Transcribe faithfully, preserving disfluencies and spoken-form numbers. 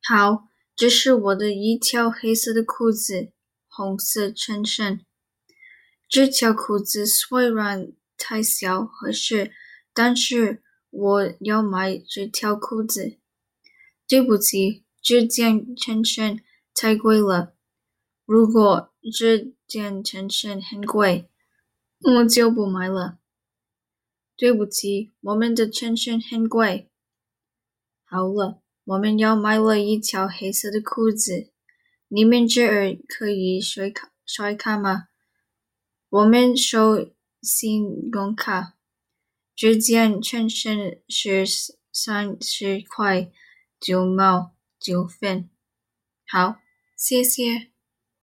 好，这是我的一条黑色的裤子，红色衬衫。这条裤子虽然太小合适，但是我要买这条裤子。对不起，这件衬衫太贵了。如果这件衬衫很贵，我就不买了。对不起，我们的衬衫很贵。好了，我们要买了一条黑色的裤子。你们这儿可以刷卡刷卡吗？我们收信用卡。这件衬衫是三十块九毛九分。好，谢谢。